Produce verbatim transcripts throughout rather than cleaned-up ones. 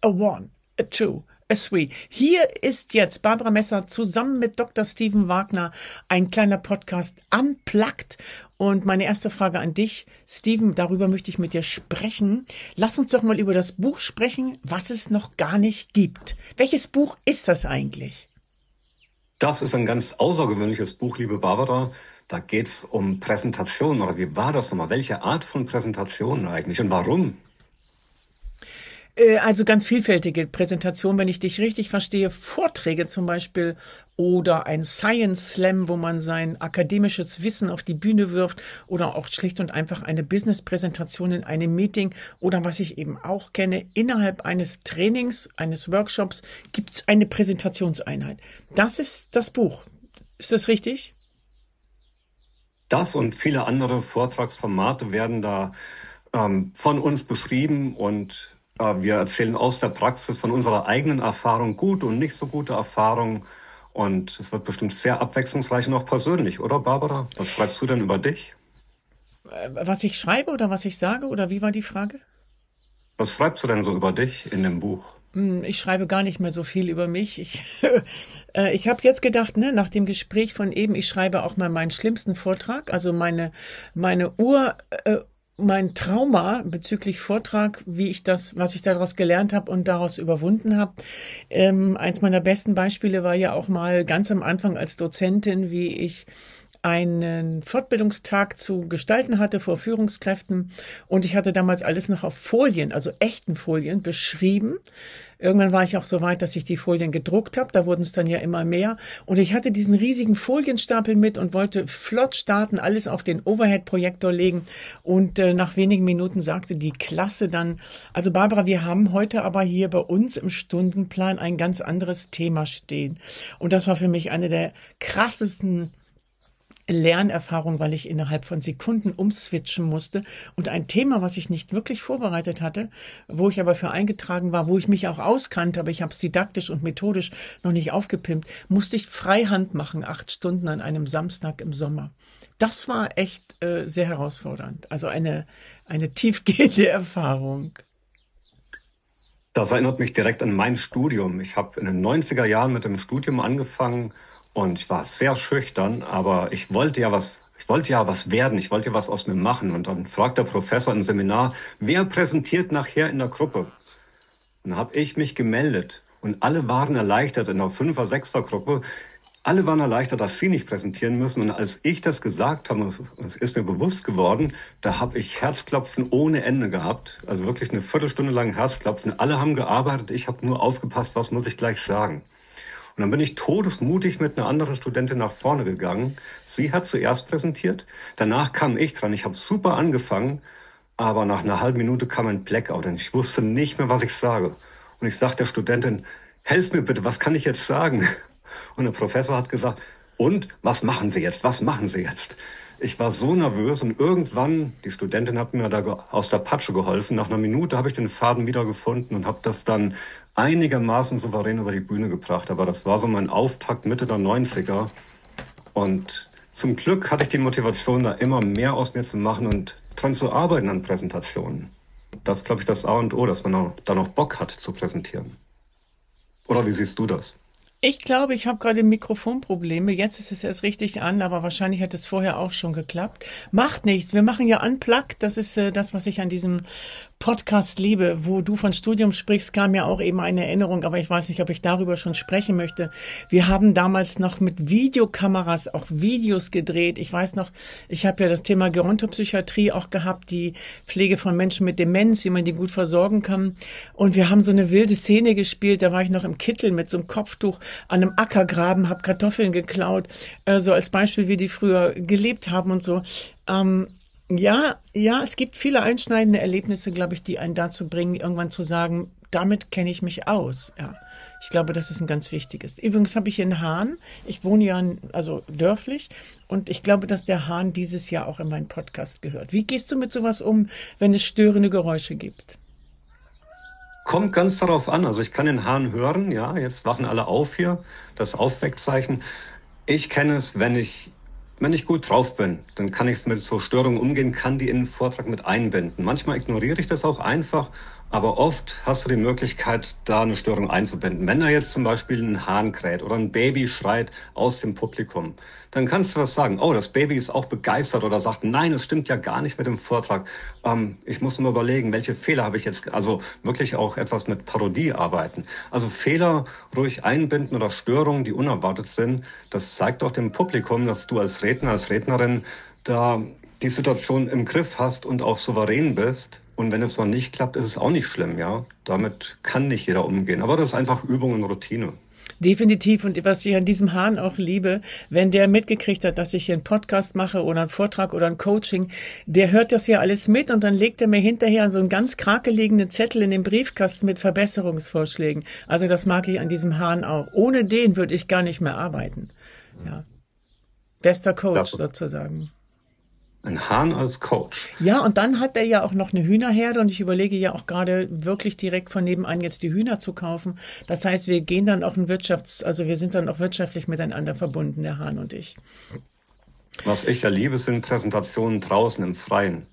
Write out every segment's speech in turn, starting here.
a one, a two, a three. Hier ist jetzt Barbara Messer zusammen mit Doktor Steven Wagner, ein kleiner Podcast Unplugged. Und meine erste Frage an dich, Steven, darüber möchte ich mit dir sprechen. Lass uns doch mal über das Buch sprechen, was es noch gar nicht gibt. Welches Buch ist das eigentlich? Das ist ein ganz außergewöhnliches Buch, liebe Barbara. Da geht's um Präsentationen. Oder wie war das nochmal? Welche Art von Präsentationen eigentlich und warum? Also ganz vielfältige Präsentation, wenn ich dich richtig verstehe, Vorträge zum Beispiel oder ein Science Slam, wo man sein akademisches Wissen auf die Bühne wirft oder auch schlicht und einfach eine Business-Präsentation in einem Meeting oder was ich eben auch kenne, innerhalb eines Trainings, eines Workshops gibt es eine Präsentationseinheit. Das ist das Buch. Ist das richtig? Das und viele andere Vortragsformate werden da ähm, von uns beschrieben und wir erzählen aus der Praxis von unserer eigenen Erfahrung, gute und nicht so gute Erfahrungen. Und es wird bestimmt sehr abwechslungsreich und auch persönlich, oder Barbara? Was schreibst du denn über dich? Was ich schreibe oder was ich sage? Oder wie war die Frage? Was schreibst du denn so über dich in dem Buch? Ich schreibe gar nicht mehr so viel über mich. Ich, äh, ich habe jetzt gedacht, ne, nach dem Gespräch von eben, ich schreibe auch mal meinen schlimmsten Vortrag, also meine, meine Ur... Äh, mein Trauma bezüglich Vortrag, wie ich das, was ich daraus gelernt habe und daraus überwunden habe. Ähm, eins meiner besten Beispiele war ja auch mal ganz am Anfang als Dozentin, wie ich einen Fortbildungstag zu gestalten hatte vor Führungskräften und ich hatte damals alles noch auf Folien, also echten Folien, beschrieben. Irgendwann war ich auch so weit, dass ich die Folien gedruckt habe, da wurden es dann ja immer mehr und ich hatte diesen riesigen Folienstapel mit und wollte flott starten, alles auf den Overhead-Projektor legen und äh, nach wenigen Minuten sagte die Klasse dann, also Barbara, wir haben heute aber hier bei uns im Stundenplan ein ganz anderes Thema stehen und das war für mich eine der krassesten Lernerfahrung, weil ich innerhalb von Sekunden umswitchen musste und ein Thema, was ich nicht wirklich vorbereitet hatte, wo ich aber für eingetragen war, wo ich mich auch auskannte, aber ich habe es didaktisch und methodisch noch nicht aufgepimpt, musste ich Freihand machen, acht Stunden an einem Samstag im Sommer. Das war echt äh, sehr herausfordernd, also eine, eine tiefgehende Erfahrung. Das erinnert mich direkt an mein Studium. Ich habe in den neunziger Jahren mit dem Studium angefangen. Und ich war sehr schüchtern, aber ich wollte ja was, ich wollte ja was werden, ich wollte ja was aus mir machen. Und dann fragt der Professor im Seminar, wer präsentiert nachher in der Gruppe? Und dann habe ich mich gemeldet und alle waren erleichtert in der Fünfer-, Sechser Gruppe. Alle waren erleichtert, dass sie nicht präsentieren müssen. Und als ich das gesagt habe, es ist mir bewusst geworden, da habe ich Herzklopfen ohne Ende gehabt. Also wirklich eine Viertelstunde lang Herzklopfen. Alle haben gearbeitet, ich habe nur aufgepasst, was muss ich gleich sagen. Und dann bin ich todesmutig mit einer anderen Studentin nach vorne gegangen. Sie hat zuerst präsentiert, danach kam ich dran. Ich habe super angefangen, aber nach einer halben Minute kam ein Blackout und ich wusste nicht mehr, was ich sage. Und ich sagte der Studentin, helf mir bitte, was kann ich jetzt sagen? Und der Professor hat gesagt, und, was machen Sie jetzt, was machen Sie jetzt? Ich war so nervös und irgendwann, die Studentin hat mir da aus der Patsche geholfen, nach einer Minute habe ich den Faden wieder gefunden und habe das dann einigermaßen souverän über die Bühne gebracht. Aber das war so mein Auftakt Mitte der neunziger. Und zum Glück hatte ich die Motivation, da immer mehr aus mir zu machen und dran zu arbeiten an Präsentationen. Das ist, glaube ich, das A und O, dass man auch, da noch Bock hat zu präsentieren. Oder wie siehst du das? Ich glaube, ich habe gerade Mikrofonprobleme. Jetzt ist es erst richtig an, aber wahrscheinlich hat es vorher auch schon geklappt. Macht nichts. Wir machen ja Unplugged. Das ist äh, das, was ich an diesem Podcast liebe. Wo du von Studium sprichst, kam ja auch eben eine Erinnerung, aber ich weiß nicht, ob ich darüber schon sprechen möchte. Wir haben damals noch mit Videokameras auch Videos gedreht. Ich weiß noch, ich habe ja das Thema Gerontopsychiatrie auch gehabt, die Pflege von Menschen mit Demenz, wie man die gut versorgen kann. Und wir haben so eine wilde Szene gespielt. Da war ich noch im Kittel mit so einem Kopftuch an einem Ackergraben, habe Kartoffeln geklaut, äh, so als Beispiel, wie die früher gelebt haben und so. Ähm, ja, ja, es gibt viele einschneidende Erlebnisse, glaube ich, die einen dazu bringen, irgendwann zu sagen, damit kenne ich mich aus. Ja, ich glaube, das ist ein ganz wichtiges. Übrigens habe ich in Hahn, ich wohne ja also dörflich und ich glaube, dass der Hahn dieses Jahr auch in meinen Podcast gehört. Wie gehst du mit sowas um, wenn es störende Geräusche gibt? Kommt ganz darauf an. Also ich kann den Hahn hören, ja, jetzt wachen alle auf hier, das Aufweckzeichen. Ich kenne es, wenn ich, wenn ich gut drauf bin, dann kann ich es mit so Störungen umgehen, kann die in den Vortrag mit einbinden. Manchmal ignoriere ich das auch einfach, Aber oft hast du die Möglichkeit, da eine Störung einzubinden. Wenn da jetzt zum Beispiel ein Hahn kräht oder ein Baby schreit aus dem Publikum, dann kannst du was sagen. Oh, das Baby ist auch begeistert oder sagt, nein, es stimmt ja gar nicht mit dem Vortrag. Ähm, ich muss mir überlegen, welche Fehler habe ich jetzt, also wirklich auch etwas mit Parodie arbeiten. Also Fehler ruhig einbinden oder Störungen, die unerwartet sind. Das zeigt auch dem Publikum, dass du als Redner, als Rednerin da die Situation im Griff hast und auch souverän bist. Und wenn es mal nicht klappt, ist es auch nicht schlimm, ja. Damit kann nicht jeder umgehen. Aber das ist einfach Übung und Routine. Definitiv. Und was ich an diesem Hahn auch liebe, wenn der mitgekriegt hat, dass ich hier einen Podcast mache oder einen Vortrag oder ein Coaching, der hört das ja alles mit und dann legt er mir hinterher so einen ganz krakeligenden Zettel in den Briefkasten mit Verbesserungsvorschlägen. Also das mag ich an diesem Hahn auch. Ohne den würde ich gar nicht mehr arbeiten. Ja. Bester Coach sozusagen. Ein Hahn als Coach. Ja, und dann hat er ja auch noch eine Hühnerherde und ich überlege ja auch gerade wirklich direkt von nebenan jetzt die Hühner zu kaufen. Das heißt, wir gehen dann auch ein Wirtschafts-, also wir sind dann auch wirtschaftlich miteinander verbunden, der Hahn und ich. Was ich ja liebe, sind Präsentationen draußen im Freien.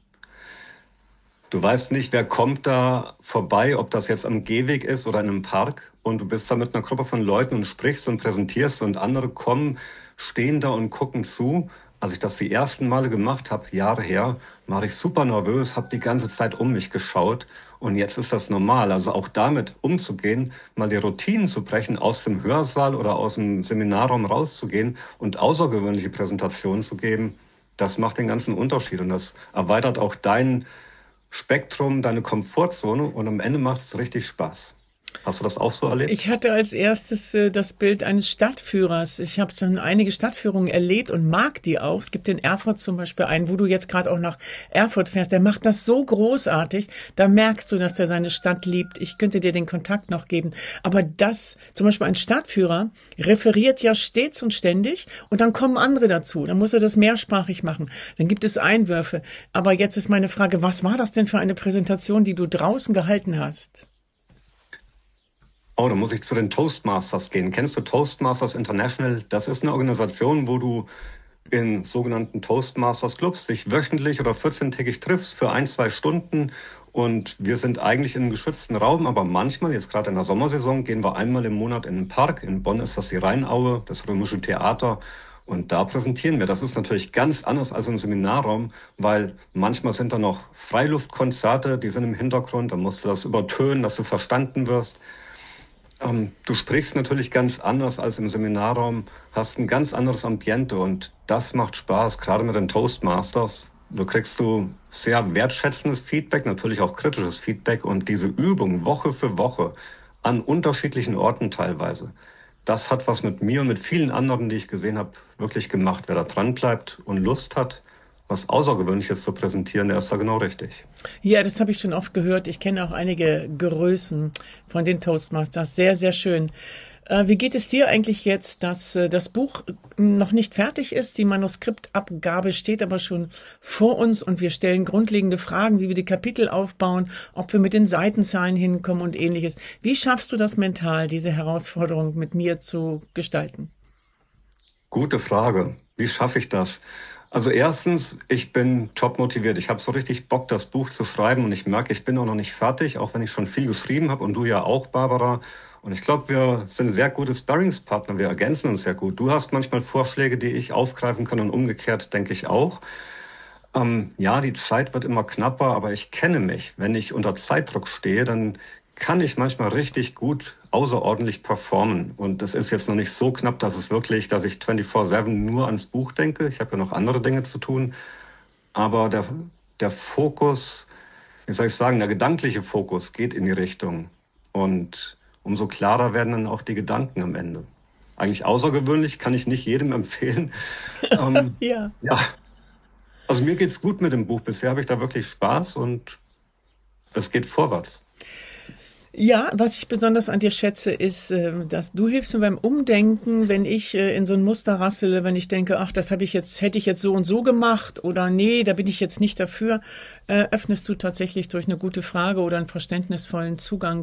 Du weißt nicht, wer kommt da vorbei, ob das jetzt am Gehweg ist oder in einem Park und du bist da mit einer Gruppe von Leuten und sprichst und präsentierst und andere kommen, stehen da und gucken zu. Als ich das die ersten Male gemacht habe, Jahre her, war ich super nervös, habe die ganze Zeit um mich geschaut und jetzt ist das normal. Also auch damit umzugehen, mal die Routinen zu brechen, aus dem Hörsaal oder aus dem Seminarraum rauszugehen und außergewöhnliche Präsentationen zu geben, das macht den ganzen Unterschied und das erweitert auch dein Spektrum, deine Komfortzone und am Ende macht es richtig Spaß. Hast du das auch so erlebt? Ich hatte als erstes äh, das Bild eines Stadtführers. Ich habe schon einige Stadtführungen erlebt und mag die auch. Es gibt in Erfurt zum Beispiel einen, wo du jetzt gerade auch nach Erfurt fährst. Der macht das so großartig. Da merkst du, dass er seine Stadt liebt. Ich könnte dir den Kontakt noch geben. Aber das, zum Beispiel ein Stadtführer, referiert ja stets und ständig und dann kommen andere dazu. Dann muss er das mehrsprachig machen. Dann gibt es Einwürfe. Aber jetzt ist meine Frage, was war das denn für eine Präsentation, die du draußen gehalten hast? Oh, da muss ich zu den Toastmasters gehen. Kennst du Toastmasters International? Das ist eine Organisation, wo du in sogenannten Toastmasters Clubs dich wöchentlich oder vierzehntägig triffst für ein, zwei Stunden. Und wir sind eigentlich in einem geschützten Raum, aber manchmal, jetzt gerade in der Sommersaison, gehen wir einmal im Monat in den Park. In Bonn ist das die Rheinaue, das Römische Theater. Und da präsentieren wir. Das ist natürlich ganz anders als im Seminarraum, weil manchmal sind da noch Freiluftkonzerte, die sind im Hintergrund. Da musst du das übertönen, dass du verstanden wirst. Ähm, du sprichst natürlich ganz anders als im Seminarraum, hast ein ganz anderes Ambiente und das macht Spaß, gerade mit den Toastmasters. Da kriegst du sehr wertschätzendes Feedback, natürlich auch kritisches Feedback und diese Übung Woche für Woche an unterschiedlichen Orten teilweise. Das hat was mit mir und mit vielen anderen, die ich gesehen habe, wirklich gemacht. Wer da dran bleibt und Lust hat, was Außergewöhnliches zu präsentieren, der ist da genau richtig. Ja, das habe ich schon oft gehört. Ich kenne auch einige Größen von den Toastmasters. Sehr, sehr schön. Äh, wie geht es dir eigentlich jetzt, dass äh, das Buch noch nicht fertig ist? Die Manuskriptabgabe steht aber schon vor uns und wir stellen grundlegende Fragen, wie wir die Kapitel aufbauen, ob wir mit den Seitenzahlen hinkommen und ähnliches. Wie schaffst du das mental, diese Herausforderung mit mir zu gestalten? Gute Frage. Wie schaffe ich das? Also erstens, ich bin top motiviert. Ich habe so richtig Bock, das Buch zu schreiben und ich merke, ich bin auch noch nicht fertig, auch wenn ich schon viel geschrieben habe und du ja auch, Barbara. Und ich glaube, wir sind sehr gute Sparringspartner, wir ergänzen uns sehr gut. Du hast manchmal Vorschläge, die ich aufgreifen kann und umgekehrt denke ich auch. Ähm, ja, die Zeit wird immer knapper, aber ich kenne mich. Wenn ich unter Zeitdruck stehe, dann kann ich manchmal richtig gut außerordentlich performen. Und es ist jetzt noch nicht so knapp, dass es wirklich, dass ich vierundzwanzig sieben nur ans Buch denke. Ich habe ja noch andere Dinge zu tun. Aber der, der Fokus, wie soll ich sagen, der gedankliche Fokus geht in die Richtung. Und umso klarer werden dann auch die Gedanken am Ende. Eigentlich außergewöhnlich, kann ich nicht jedem empfehlen. ähm, ja. ja. Also mir geht's gut mit dem Buch. Bisher habe ich da wirklich Spaß und es geht vorwärts. Ja, was ich besonders an dir schätze, ist, dass du hilfst mir beim Umdenken, wenn ich in so ein Muster rassele, wenn ich denke, ach, das habe ich jetzt, hätte ich jetzt so und so gemacht oder nee, da bin ich jetzt nicht dafür, öffnest du tatsächlich durch eine gute Frage oder einen verständnisvollen Zugang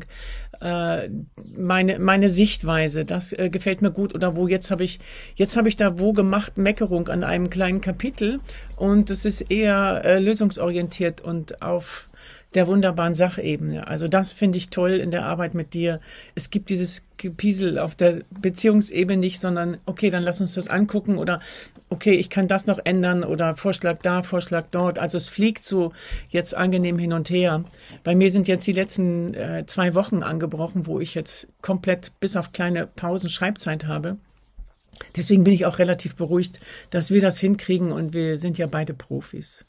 meine meine Sichtweise. Das gefällt mir gut. Oder wo jetzt habe ich jetzt habe ich da wo gemacht Meckerung an einem kleinen Kapitel und es ist eher lösungsorientiert und auf der wunderbaren Sachebene. Also das finde ich toll in der Arbeit mit dir. Es gibt dieses Gepiesel auf der Beziehungsebene nicht, sondern okay, dann lass uns das angucken oder okay, ich kann das noch ändern oder Vorschlag da, Vorschlag dort. Also es fliegt so jetzt angenehm hin und her. Bei mir sind jetzt die letzten äh, zwei Wochen angebrochen, wo ich jetzt komplett bis auf kleine Pausen Schreibzeit habe. Deswegen bin ich auch relativ beruhigt, dass wir das hinkriegen und wir sind ja beide Profis.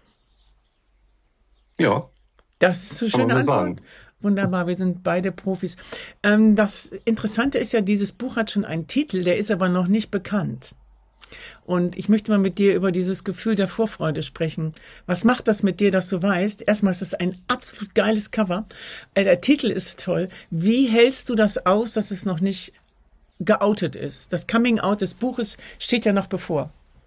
Ja, Das ist eine kann man schöne nur Antwort. sagen. Wunderbar, wir sind beide Profis. Ähm, das Interessante ist ja, dieses Buch hat schon einen Titel, der ist aber noch nicht bekannt. Und ich möchte mal mit dir über dieses Gefühl der Vorfreude sprechen. Was macht das mit dir, dass du weißt? Erstmal ist es ein absolut geiles Cover. Äh, der Titel ist toll. Wie hältst du das aus, dass es noch nicht geoutet ist? Das Coming Out des Buches steht ja noch bevor.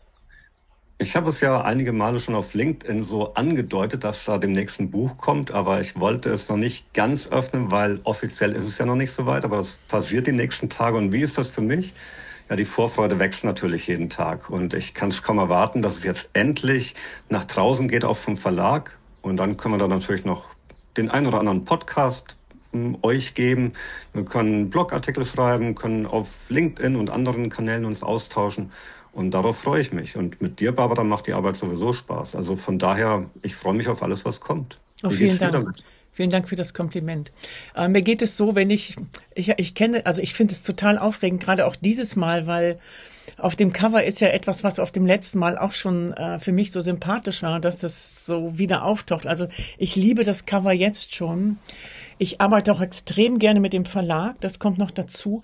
Ich habe es ja einige Male schon auf LinkedIn so angedeutet, dass da demnächst ein Buch kommt, aber ich wollte es noch nicht ganz öffnen, weil offiziell ist es ja noch nicht so weit, aber das passiert die nächsten Tage. Und wie ist das für mich? Ja, die Vorfreude wächst natürlich jeden Tag und ich kann es kaum erwarten, dass es jetzt endlich nach draußen geht, auch vom Verlag. Und dann können wir da natürlich noch den ein oder anderen Podcast ähm, euch geben. Wir können Blogartikel schreiben, können auf LinkedIn und anderen Kanälen uns austauschen. Und darauf freue ich mich. Und mit dir, Barbara, macht die Arbeit sowieso Spaß. Also von daher, ich freue mich auf alles, was kommt. Oh, Wie vielen geht's dir Dank. damit? Vielen Dank für das Kompliment. Äh, mir geht es so, wenn ich, ich, ich kenne, also ich finde es total aufregend, gerade auch dieses Mal, weil auf dem Cover ist ja etwas, was auf dem letzten Mal auch schon äh, für mich so sympathisch war, dass das so wieder auftaucht. Also ich liebe das Cover jetzt schon. Ich arbeite auch extrem gerne mit dem Verlag, das kommt noch dazu.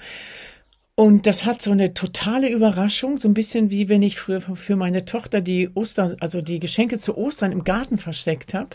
Und das hat so eine totale Überraschung, so ein bisschen wie wenn ich früher für meine Tochter die Oster, also die Geschenke zu Ostern im Garten versteckt habe.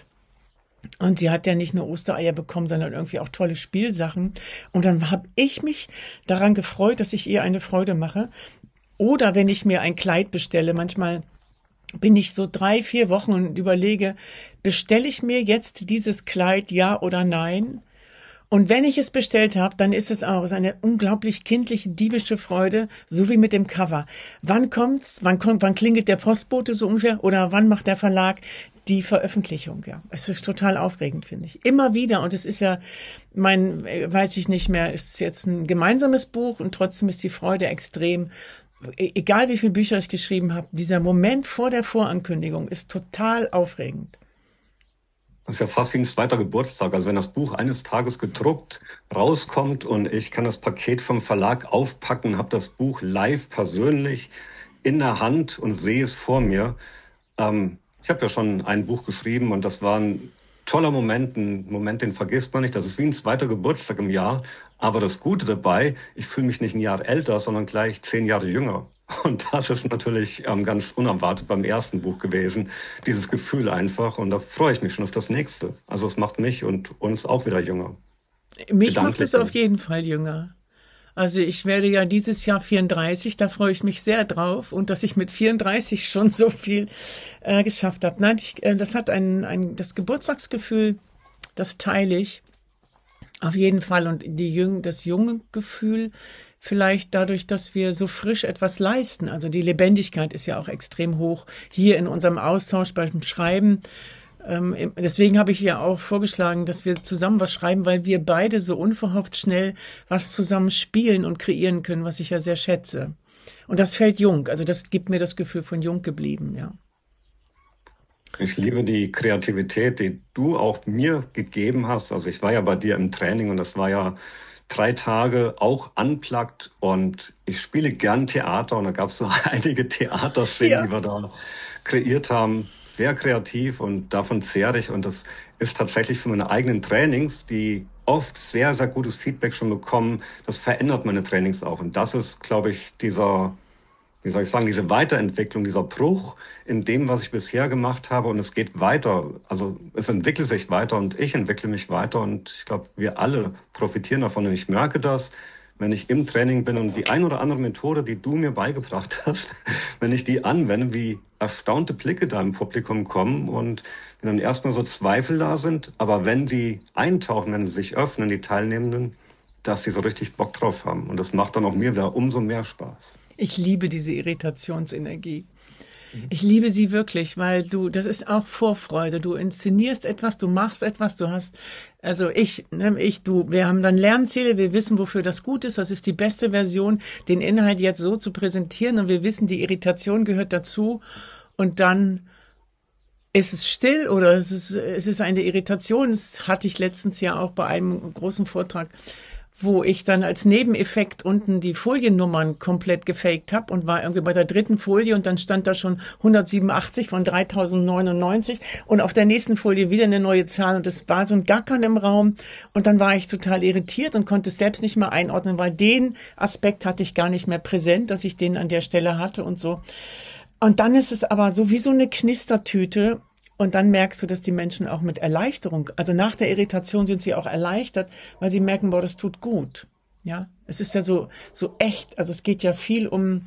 Und sie hat ja nicht nur Ostereier bekommen, sondern irgendwie auch tolle Spielsachen. Und dann habe ich mich daran gefreut, dass ich ihr eine Freude mache. Oder wenn ich mir ein Kleid bestelle, manchmal bin ich so drei, vier Wochen und überlege, bestelle ich mir jetzt dieses Kleid, ja oder nein? Und wenn ich es bestellt habe, dann ist es auch es ist eine unglaublich kindliche, diebische Freude, so wie mit dem Cover. Wann kommt's? Wann kommt, wann klingelt der Postbote so ungefähr? Oder wann macht der Verlag die Veröffentlichung? Ja, es ist total aufregend, finde ich. Immer wieder. Und es ist ja mein, äh, weiß ich nicht mehr, ist jetzt ein gemeinsames Buch und trotzdem ist die Freude extrem. E- Egal wie viele Bücher ich geschrieben habe, dieser Moment vor der Vorankündigung ist total aufregend. Das ist ja fast wie ein zweiter Geburtstag. Also wenn das Buch eines Tages gedruckt rauskommt und ich kann das Paket vom Verlag aufpacken, habe das Buch live persönlich in der Hand und sehe es vor mir. Ähm, ich habe ja schon ein Buch geschrieben und das war ein toller Moment, ein Moment, den vergisst man nicht. Das ist wie ein zweiter Geburtstag im Jahr. Aber das Gute dabei, ich fühle mich nicht ein Jahr älter, sondern gleich zehn Jahre jünger. Und das ist natürlich ähm, ganz unerwartet beim ersten Buch gewesen, dieses Gefühl einfach. Und da freue ich mich schon auf das nächste. Also es macht mich und uns auch wieder jünger. Mich macht Gedanklich es auf dann. jeden Fall jünger. Also ich werde ja dieses Jahr vierunddreißig, da freue ich mich sehr drauf und dass ich mit vierunddreißig schon so viel äh, geschafft habe. Nein, ich, äh, das hat ein, ein, das Geburtstagsgefühl, das teile ich auf jeden Fall und die Jüng, das junge Gefühl vielleicht dadurch, dass wir so frisch etwas leisten. Also die Lebendigkeit ist ja auch extrem hoch hier in unserem Austausch beim Schreiben. Ähm, im- deswegen habe ich ja auch vorgeschlagen, dass wir zusammen was schreiben, weil wir beide so unverhofft schnell was zusammen spielen und kreieren können, was ich ja sehr schätze. Und das fällt jung. Also das gibt mir das Gefühl von jung geblieben, ja. Ich liebe die Kreativität, die du auch mir gegeben hast. Also ich war ja bei dir im Training und das war ja drei Tage auch unplugged und ich spiele gern Theater und da gab es so einige Theaterszenen, Ja. die wir da kreiert haben. Sehr kreativ und davon zehre ich und das ist tatsächlich für meine eigenen Trainings, die oft sehr, sehr gutes Feedback schon bekommen. Das verändert meine Trainings auch und das ist, glaube ich, dieser wie soll ich sagen, diese Weiterentwicklung, dieser Bruch in dem, was ich bisher gemacht habe und es geht weiter. Also es entwickelt sich weiter und ich entwickle mich weiter und ich glaube, wir alle profitieren davon und ich merke das, wenn ich im Training bin und die ein oder andere Methode, die du mir beigebracht hast, wenn ich die anwende, wie erstaunte Blicke da im Publikum kommen und wenn dann erstmal so Zweifel da sind, aber wenn die eintauchen, wenn sie sich öffnen, die Teilnehmenden, dass sie so richtig Bock drauf haben und das macht dann auch mir wieder umso mehr Spaß. Ich liebe diese Irritationsenergie. Ich liebe sie wirklich, weil du, das ist auch Vorfreude. Du inszenierst etwas, du machst etwas, du hast, also ich, ne, ich, du, wir haben dann Lernziele, wir wissen, wofür das gut ist, das ist die beste Version, den Inhalt jetzt so zu präsentieren und wir wissen, die Irritation gehört dazu und dann ist es still oder es ist, es ist eine Irritation. Das hatte ich letztens ja auch bei einem großen Vortrag, wo ich dann als Nebeneffekt unten die Foliennummern komplett gefaked habe und war irgendwie bei der dritten Folie und dann stand da schon hundertsiebenundachtzig von dreitausendneunundneunzig und auf der nächsten Folie wieder eine neue Zahl und es war so ein Gackern im Raum und dann war ich total irritiert und konnte es selbst nicht mehr einordnen, weil den Aspekt hatte ich gar nicht mehr präsent, dass ich den an der Stelle hatte und so. Und dann ist es aber so wie so eine Knistertüte. Und dann merkst du, dass die Menschen auch mit Erleichterung, also nach der Irritation sind sie auch erleichtert, weil sie merken, boah, das tut gut. Ja, es ist ja so, so echt. Also es geht ja viel um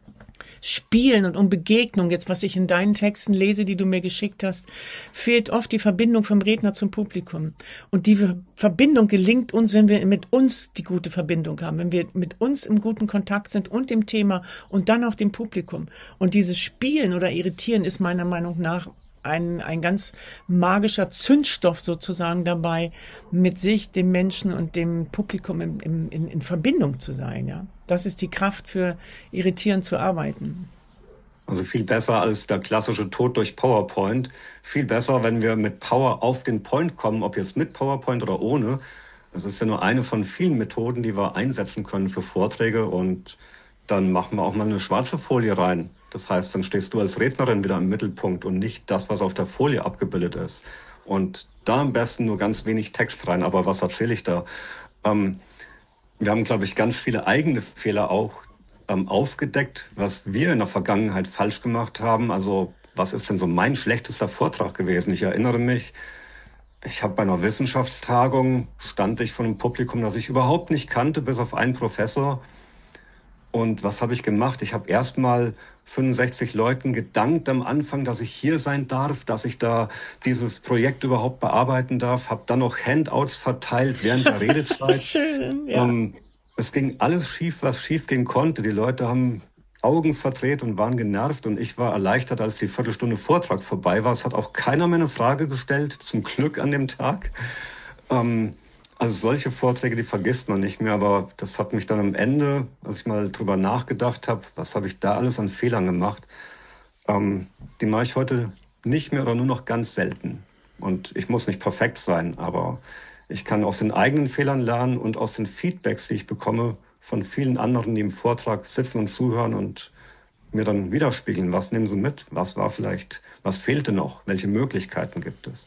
Spielen und um Begegnung. Jetzt, was ich in deinen Texten lese, die du mir geschickt hast, fehlt oft die Verbindung vom Redner zum Publikum. Und die Verbindung gelingt uns, wenn wir mit uns die gute Verbindung haben, wenn wir mit uns im guten Kontakt sind und dem Thema und dann auch dem Publikum. Und dieses Spielen oder Irritieren ist meiner Meinung nach ein, ein ganz magischer Zündstoff sozusagen dabei, mit sich, dem Menschen und dem Publikum in, in, in Verbindung zu sein, ja. Das ist die Kraft für Irritieren zu arbeiten. Also viel besser als der klassische Tod durch PowerPoint. Viel besser, wenn wir mit Power auf den Point kommen, ob jetzt mit PowerPoint oder ohne. Das ist ja nur eine von vielen Methoden, die wir einsetzen können für Vorträge und dann machen wir auch mal eine schwarze Folie rein. Das heißt, dann stehst du als Rednerin wieder im Mittelpunkt und nicht das, was auf der Folie abgebildet ist. Und da am besten nur ganz wenig Text rein. Aber was erzähle ich da? Ähm, wir haben, glaube ich, ganz viele eigene Fehler auch ähm, aufgedeckt, was wir in der Vergangenheit falsch gemacht haben. Also was ist denn so mein schlechtester Vortrag gewesen? Ich erinnere mich, ich habe bei einer Wissenschaftstagung, stand ich vor einem Publikum, das ich überhaupt nicht kannte, bis auf einen Professor. Und was habe ich gemacht? Ich habe erstmal fünfundsechzig Leuten gedankt am Anfang, dass ich hier sein darf, dass ich da dieses Projekt überhaupt bearbeiten darf. Habe dann noch Handouts verteilt während der Redezeit. Schön, ja. Ähm, es ging alles schief, was schief gehen konnte. Die Leute haben Augen verdreht und waren genervt. Und ich war erleichtert, als die Viertelstunde Vortrag vorbei war. Es hat auch keiner mehr eine Frage gestellt, zum Glück an dem Tag. Ähm, Also solche Vorträge, die vergisst man nicht mehr, aber das hat mich dann am Ende, als ich mal drüber nachgedacht habe, was habe ich da alles an Fehlern gemacht, ähm, die mache ich heute nicht mehr oder nur noch ganz selten. Und ich muss nicht perfekt sein, aber ich kann aus den eigenen Fehlern lernen und aus den Feedbacks, die ich bekomme von vielen anderen, die im Vortrag sitzen und zuhören und mir dann widerspiegeln, was nehmen sie mit, was war vielleicht, was fehlte noch, welche Möglichkeiten gibt es.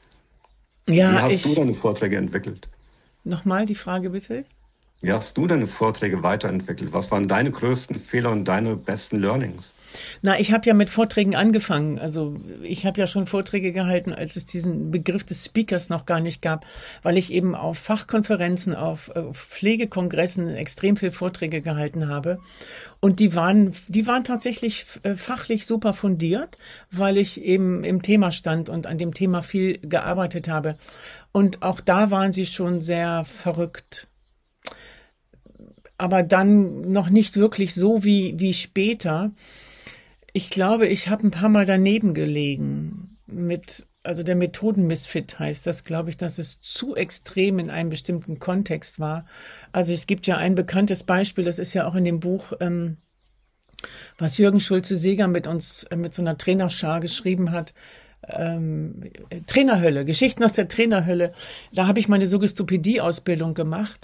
Ja, Wie hast ich, du deine Vorträge entwickelt? nochmal die Frage bitte. Wie hast du deine Vorträge weiterentwickelt? Was waren deine größten Fehler und deine besten Learnings? Na, ich habe ja mit Vorträgen angefangen. Also ich habe ja schon Vorträge gehalten, als es diesen Begriff des Speakers noch gar nicht gab, weil ich eben auf Fachkonferenzen, auf, auf Pflegekongressen extrem viel Vorträge gehalten habe. Und die waren, die waren tatsächlich äh, fachlich super fundiert, weil ich eben im Thema stand und an dem Thema viel gearbeitet habe. Und auch da waren sie schon sehr verrückt. Aber dann noch nicht wirklich so wie, wie später. Ich glaube, ich habe ein paar Mal daneben gelegen mit, also der Methodenmisfit heißt das, glaube ich, dass es zu extrem in einem bestimmten Kontext war. Also es gibt ja ein bekanntes Beispiel, das ist ja auch in dem Buch, ähm, was Jürgen Schulze-Seeger mit uns, äh, mit so einer Trainerschar geschrieben hat, ähm, Trainerhölle, Geschichten aus der Trainerhölle. Da habe ich meine Suggestopädie-Ausbildung gemacht.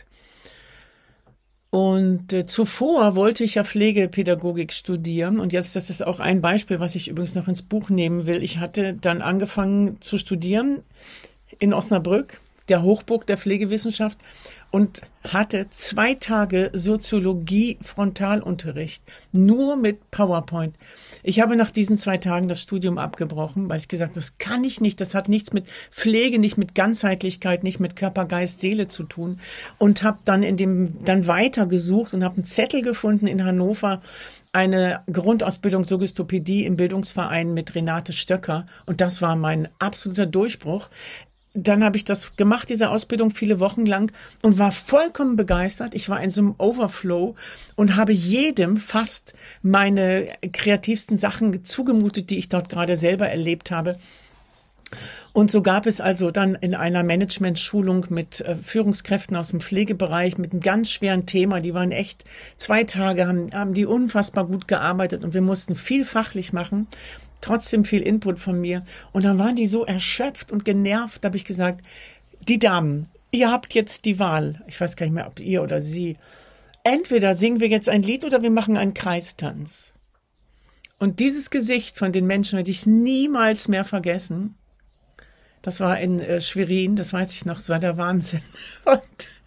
Und äh, zuvor wollte ich ja Pflegepädagogik studieren und jetzt, das ist auch ein Beispiel, was ich übrigens noch ins Buch nehmen will. Ich hatte dann angefangen zu studieren in Osnabrück, der Hochburg der Pflegewissenschaft, und hatte zwei Tage Soziologie Frontalunterricht, nur mit PowerPoint. Ich habe nach diesen zwei Tagen das Studium abgebrochen, weil ich gesagt habe, das kann ich nicht, das hat nichts mit Pflege, nicht mit Ganzheitlichkeit, nicht mit Körper, Geist, Seele zu tun, und habe dann in dem dann weitergesucht und habe einen Zettel gefunden in Hannover, eine Grundausbildung Suggestopädie im Bildungsverein mit Renate Stöcker, und das war mein absoluter Durchbruch. dann habe ich das gemacht, diese Ausbildung, viele Wochen lang und war vollkommen begeistert. Ich war in so einem Overflow und habe jedem fast meine kreativsten Sachen zugemutet, die ich dort gerade selber erlebt habe. Und so gab es also dann in einer Management-Schulung mit äh, Führungskräften aus dem Pflegebereich mit einem ganz schweren Thema. Die waren echt zwei Tage, haben, haben die unfassbar gut gearbeitet und wir mussten viel fachlich machen, trotzdem viel Input von mir. Und dann waren die so erschöpft und genervt, da habe ich gesagt, die Damen, ihr habt jetzt die Wahl. Ich weiß gar nicht mehr, ob ihr oder sie. Entweder singen wir jetzt ein Lied oder wir machen einen Kreistanz. Und dieses Gesicht von den Menschen werde ich niemals mehr vergessen. Das war in äh, Schwerin, das weiß ich noch, das war der Wahnsinn. Und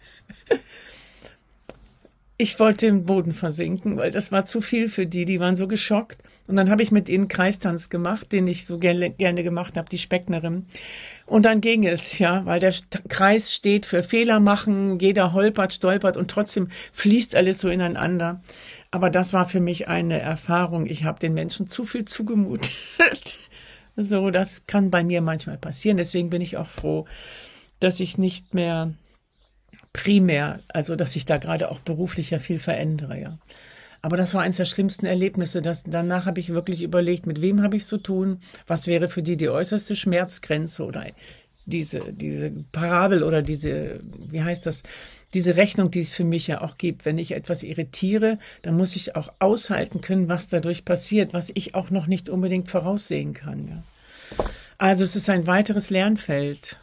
ich wollte im Boden versinken, weil das war zu viel für die, die waren so geschockt. Und dann habe ich mit ihnen Kreistanz gemacht, den ich so gerne, gerne gemacht habe, die Specknerin. Und dann ging es, ja, weil der Kreis steht für Fehler machen, jeder holpert, stolpert und trotzdem fließt alles so ineinander. Aber das war für mich eine Erfahrung. Ich habe den Menschen zu viel zugemutet. So, das kann bei mir manchmal passieren. Deswegen bin ich auch froh, dass ich nicht mehr primär, also dass ich da gerade auch beruflich ja viel verändere, ja. Aber das war eines der schlimmsten Erlebnisse. Das, danach habe ich wirklich überlegt, mit wem habe ich zu tun? Was wäre für die die äußerste Schmerzgrenze oder diese, diese Parabel oder diese, wie heißt das, diese Rechnung, die es für mich ja auch gibt. Wenn ich etwas irritiere, dann muss ich auch aushalten können, was dadurch passiert, was ich auch noch nicht unbedingt voraussehen kann. Ja. Also es ist ein weiteres Lernfeld.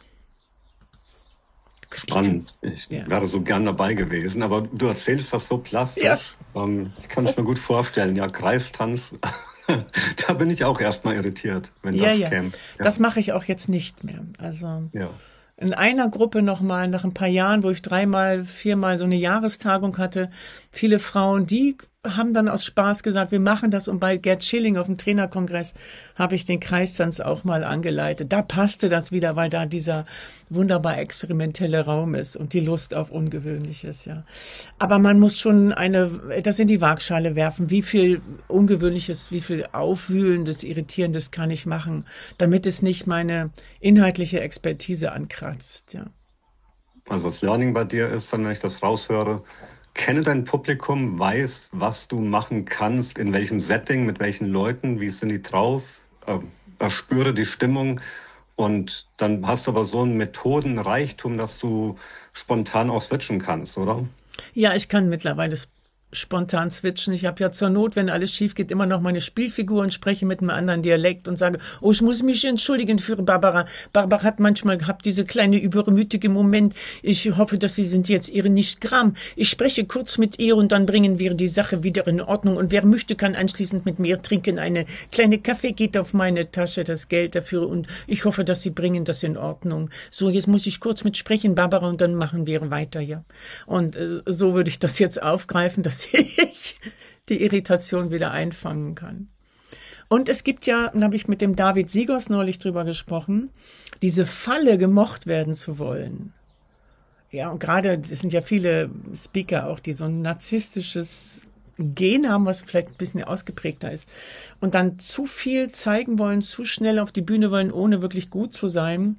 Spannend. Ich Ja. wäre so gern dabei gewesen, aber du erzählst das so plastisch. Ja. Ähm, ich kann es mir gut vorstellen. Ja, Kreistanz, da bin ich auch erstmal irritiert, wenn Ja, das ja. käme. Ja. Das mache ich auch jetzt nicht mehr. Also Ja. in einer Gruppe nochmal, nach ein paar Jahren, wo ich dreimal, viermal so eine Jahrestagung hatte, viele Frauen, die haben dann aus Spaß gesagt, wir machen das. Und bei Gerd Schilling auf dem Trainerkongress habe ich den Kreistanz auch mal angeleitet. Da passte das wieder, weil da dieser wunderbar experimentelle Raum ist und die Lust auf Ungewöhnliches, ja. Aber man muss schon eine, das in die Waagschale werfen. Wie viel Ungewöhnliches, wie viel Aufwühlendes, Irritierendes kann ich machen, damit es nicht meine inhaltliche Expertise ankratzt, ja. Also das Learning bei dir ist dann, wenn ich das raushöre, kenne dein Publikum, weiß, was du machen kannst, in welchem Setting, mit welchen Leuten, wie sind die drauf, äh, erspüre die Stimmung und dann hast du aber so einen Methodenreichtum, dass du spontan auch switchen kannst, oder? Ja, ich kann mittlerweile sp- spontan switchen. Ich habe ja zur Not, wenn alles schief geht, immer noch meine Spielfigur und spreche mit einem anderen Dialekt und sage, oh, ich muss mich entschuldigen für Barbara. Barbara hat manchmal gehabt diese kleine übermütige Moment. Ich hoffe, dass Sie sind jetzt Ihre nicht Gram. Ich spreche kurz mit ihr und dann bringen wir die Sache wieder in Ordnung. Und wer möchte, kann anschließend mit mir trinken. Eine kleine Kaffee geht auf meine Tasche, das Geld dafür. Und ich hoffe, dass Sie bringen das in Ordnung. So, jetzt muss ich kurz mit sprechen, Barbara, und dann machen wir weiter, ja. Und äh, so würde ich das jetzt aufgreifen, dass ich die Irritation wieder einfangen kann. Und es gibt ja, da habe ich mit dem David Siegers neulich drüber gesprochen, diese Falle, gemocht werden zu wollen. Ja, und gerade, es sind ja viele Speaker auch, die so ein narzisstisches Gen haben, was vielleicht ein bisschen ausgeprägter ist. Und dann zu viel zeigen wollen, zu schnell auf die Bühne wollen, ohne wirklich gut zu sein.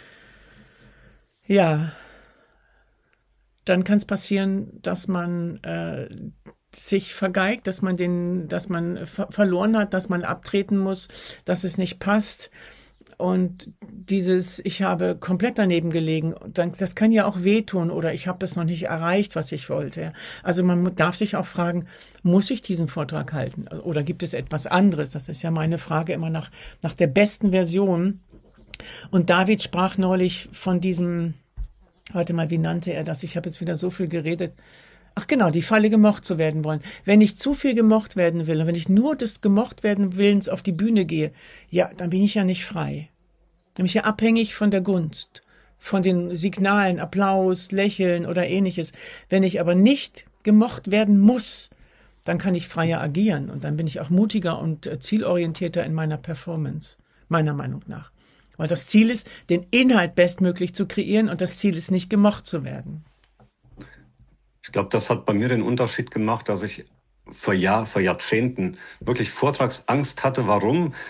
Ja, dann kann es passieren, dass man äh, sich vergeigt, dass man den, dass man ver verloren hat, dass man abtreten muss, dass es nicht passt. Und dieses, ich habe komplett daneben gelegen, dann, das kann ja auch wehtun oder ich habe das noch nicht erreicht, was ich wollte. Also man darf sich auch fragen, muss ich diesen Vortrag halten oder gibt es etwas anderes? Das ist ja meine Frage immer nach, nach der besten Version. Und David sprach neulich von diesem, warte mal, wie nannte er das? Ich habe jetzt wieder so viel geredet. Ach genau, die Falle, gemocht zu werden wollen. Wenn ich zu viel gemocht werden will und wenn ich nur des gemocht werden Willens auf die Bühne gehe, ja, dann bin ich ja nicht frei. Dann bin ich ja abhängig von der Gunst, von den Signalen, Applaus, Lächeln oder ähnliches. Wenn ich aber nicht gemocht werden muss, dann kann ich freier agieren und dann bin ich auch mutiger und zielorientierter in meiner Performance, meiner Meinung nach. Weil das Ziel ist, den Inhalt bestmöglich zu kreieren und das Ziel ist nicht, gemocht zu werden. Ich glaube, das hat bei mir den Unterschied gemacht, dass ich vor, Jahr, vor Jahrzehnten wirklich Vortragsangst hatte. Warum?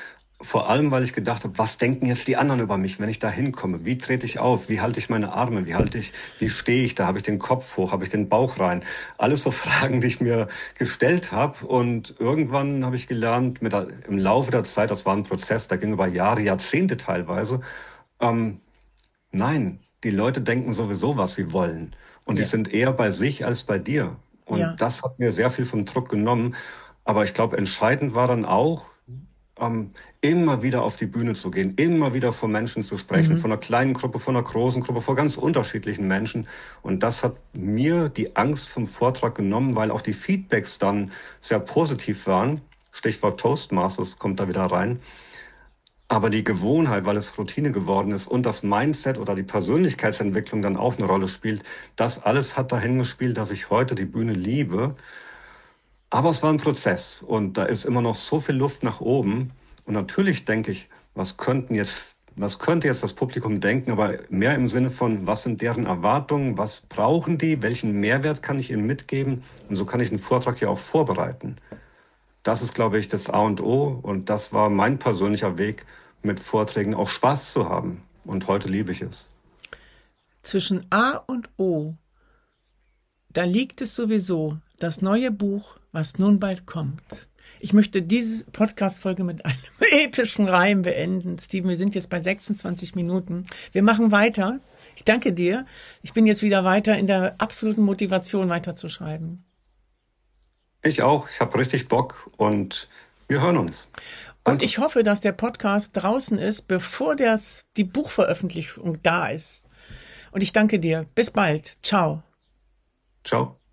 vor allem, weil ich gedacht habe, was denken jetzt die anderen über mich, wenn ich da hinkomme? Wie trete ich auf? Wie halte ich meine Arme? Wie halte ich, wie stehe ich da? Habe ich den Kopf hoch? Habe ich den Bauch rein? Alles so Fragen, die ich mir gestellt habe. Und irgendwann habe ich gelernt, mit der, im Laufe der Zeit, das war ein Prozess, der ging über Jahre, Jahrzehnte teilweise, ähm, nein, die Leute denken sowieso, was sie wollen. Und die Ja, sind eher bei sich als bei dir. Und ja. das hat mir sehr viel vom Druck genommen. Aber ich glaube, entscheidend war dann auch, ähm, immer wieder auf die Bühne zu gehen, immer wieder vor Menschen zu sprechen, Mhm. von einer kleinen Gruppe, von einer großen Gruppe, vor ganz unterschiedlichen Menschen. Und das hat mir die Angst vom Vortrag genommen, weil auch die Feedbacks dann sehr positiv waren. Stichwort Toastmasters kommt da wieder rein. Aber die Gewohnheit, weil es Routine geworden ist und das Mindset oder die Persönlichkeitsentwicklung dann auch eine Rolle spielt, das alles hat dahin gespielt, dass ich heute die Bühne liebe. Aber es war ein Prozess und da ist immer noch so viel Luft nach oben. Und natürlich denke ich, was könnten jetzt, was könnte jetzt das Publikum denken, aber mehr im Sinne von, was sind deren Erwartungen, was brauchen die, welchen Mehrwert kann ich ihnen mitgeben? Und so kann ich einen Vortrag ja auch vorbereiten. Das ist, glaube ich, das A und O und das war mein persönlicher Weg, mit Vorträgen auch Spaß zu haben. Und heute liebe ich es. Zwischen A und O, da liegt es sowieso, das neue Buch, was nun bald kommt. Ich möchte diese Podcast-Folge mit einem epischen Reim beenden. Steven, wir sind jetzt bei sechsundzwanzig Minuten. Wir machen weiter. Ich danke dir. Ich bin jetzt wieder weiter in der absoluten Motivation, weiterzuschreiben. Ich auch, ich habe richtig Bock und wir hören uns. Und Danke. ich hoffe, dass der Podcast draußen ist, bevor das, die Buchveröffentlichung da ist. Und ich danke dir. Bis bald. Ciao. Ciao.